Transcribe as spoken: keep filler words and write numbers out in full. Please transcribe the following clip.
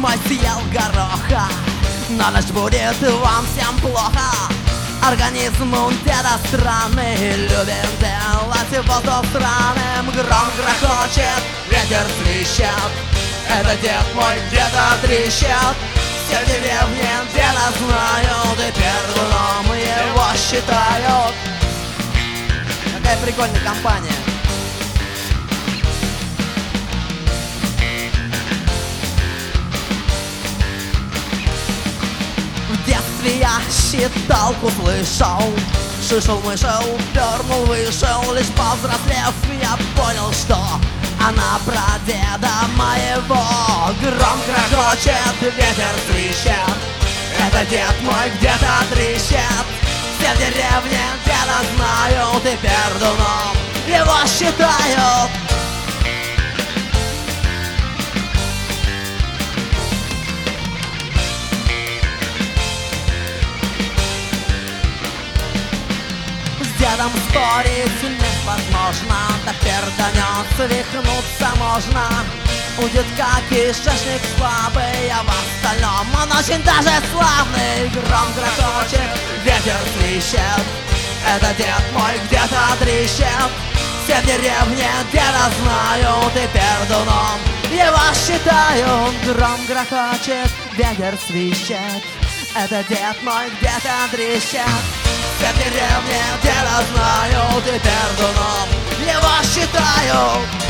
мой съел гороха. На ночь будет вам всем плохо. Организм у деда странный, любим делать воздух странным. Гром грохочет, ветер свищет, это дед мой где-то трещит. Все в деревне деда знают, и пердуном его считают. Какая прикольная компания. В детстве я считалку слышал, шишел-мышел, пернул, вышел. Лишь повзрослев, я понял, что она про деда моего. Гром грохочет, ветер свищет, это дед мой где-то трещит. Все в деревне деда знают, и пердуном его считают. Дедом спорить невозможно, так перданет, свихнуться можно. У детка кишечник слабый, а в остальном он очень даже славный. Гром грохочет, ветер свищет, это дед мой где-то трещит. Все в деревне деда знают, и пердуном его считают. Гром грохочет, ветер свищет, это дед мой где-то трещит. Все в деревне деда знают, и пердуном его считают.